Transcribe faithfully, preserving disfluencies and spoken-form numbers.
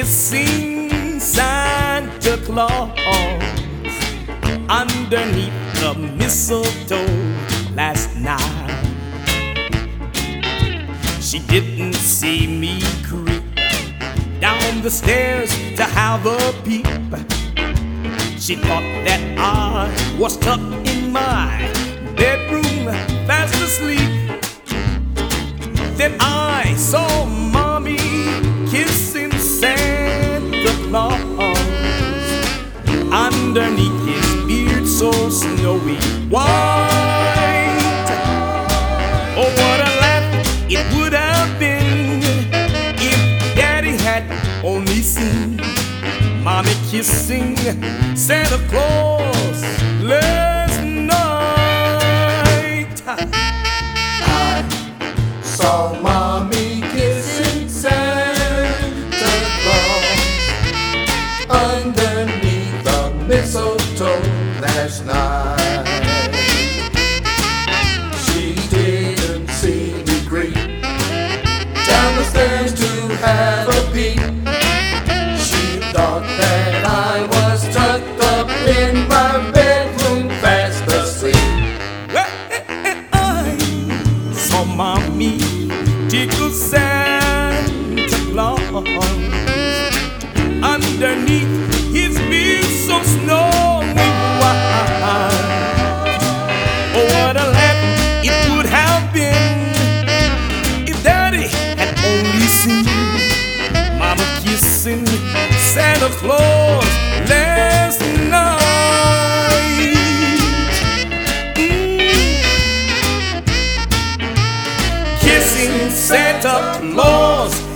kissing Santa Claus underneath the mistletoe last night. She didn't see me creep down the stairs to have a peep. She thought that I was tucked in my bedroom fast asleep. Then I saw Mommy kissing Santa Claus underneath his beard so snowy white. Oh, what a laugh it would have been if Daddy had only seen Mommy kissing Santa Claus last night. I saw Mommy kissing Santa Claus underneath the mistletoe last night. She didn't see me creep down the stairs to have a peep. She thought that I was tucked up in my bedroom fast asleep. I saw Mommy tickle Santa Claus underneath his beard so snowy white. Oh, what a laugh it would have been if Daddy had only seen Mama kissing Santa Claus last night. Mm. Kissing Santa Claus